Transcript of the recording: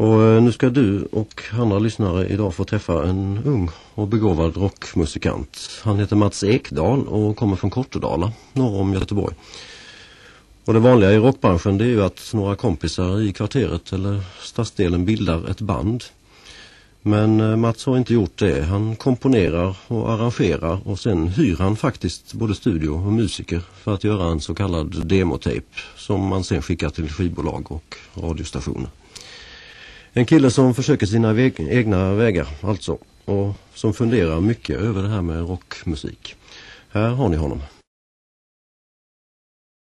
Och nu ska du och andra lyssnare idag få träffa en ung och begåvad rockmusikant. Han heter Mats Ekdahl och kommer från Kortedala, norr om Göteborg. Och det vanliga i rockbranschen, det är ju att några kompisar i kvarteret eller stadsdelen bildar ett band. Men Mats har inte gjort det. Han komponerar och arrangerar och sen hyr han faktiskt både studio och musiker för att göra en så kallad demotape som man sen skickar till skivbolag och radiostationer. En kille som försöker sina egna vägar alltså, och som funderar mycket över det här med rockmusik. Här har ni honom.